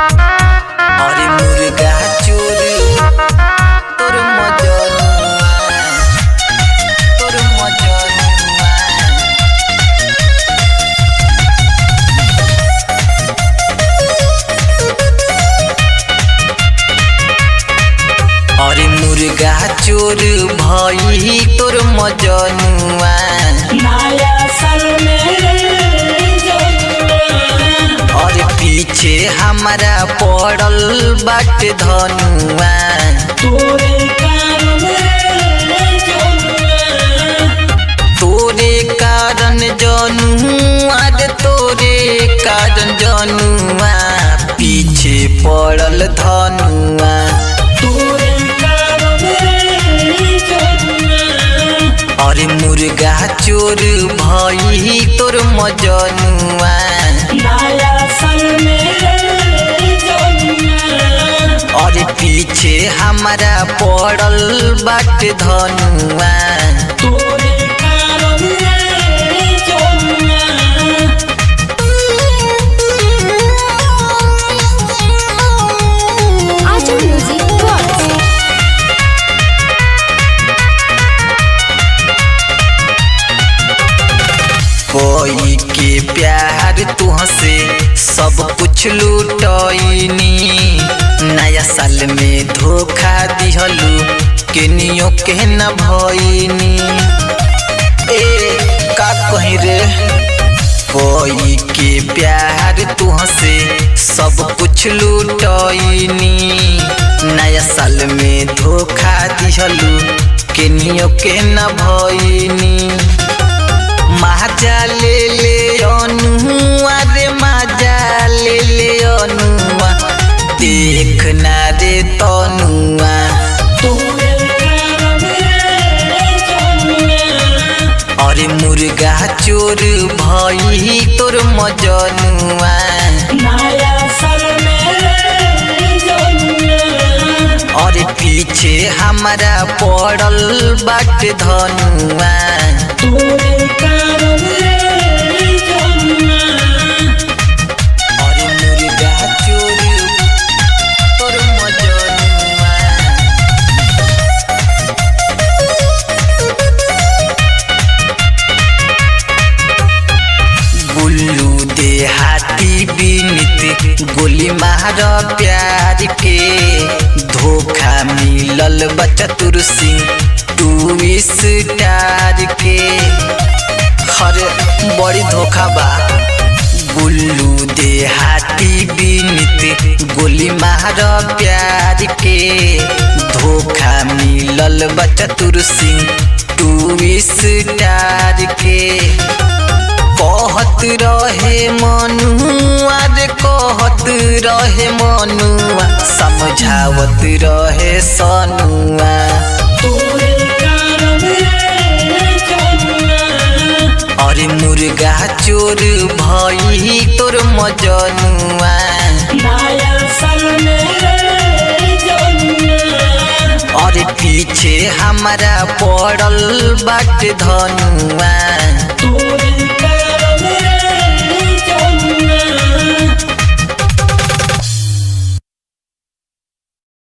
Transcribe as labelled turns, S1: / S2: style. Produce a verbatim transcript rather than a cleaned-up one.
S1: अरे मुर्गा चोर तोर मजनुआ तोर मजनुआ अरे मुर्गा चोर भई तोर मजनुआ
S2: नया साल में
S1: अरे पीछे हमारा पड़ल बाट धनुआ
S2: तोरे कारण
S1: तोरे कारण जनुआ रे तोरे कारण जनुआ पीछे पड़ल धनुआ
S2: तोरे कारण
S1: अरे मुर्गा चोर भई तोर मजनुआ
S2: नया साल में
S1: अरे पीछे हमारा पड़ल बाट धनुआ
S2: तोरे कारण
S3: Auto Music Box.
S1: कोई के प्यार तुहसे सब कुछ लूटनी नया साल में धोखा दिहलू केनियो के न भईनी ए का कहीं रे कोई के प्यार तुहसे सब कुछ लूटनी नया साल में धोखा दिहलू केनियो के न भईनी माजा ले ले अनुआ रे माजा ले ले अनुआ देखना रे तनुआ
S2: तोरे कारण
S1: अरे मुर्गा चोर भई तोर मजनुआ
S2: नया साल में
S1: अरे पीछे हमारा पड़ल बाट धनुआ
S2: तोरे कारण
S1: अरे मुर्गा चोर तोर मजनुआ गुल्लू देहाती बिनित गोली मार प्यार के धोखा मिलल बचतुर सिंह टू स्टार के हरे बड़ी धोखा बा गुल्लू देहाती बिनित गोली मार प्यार के धोखा मिलल बचतुर सिंह टू स्टार के कहत रहे मनुआ रे कहत रहे मनुआ समझावत रहे सनुआ
S2: तोरे कारण
S1: अरे मुर्गा चोर भई तोर मजनुआ
S2: नया साल में
S1: अरे पीछे हमारा पड़ल बाट धनुआ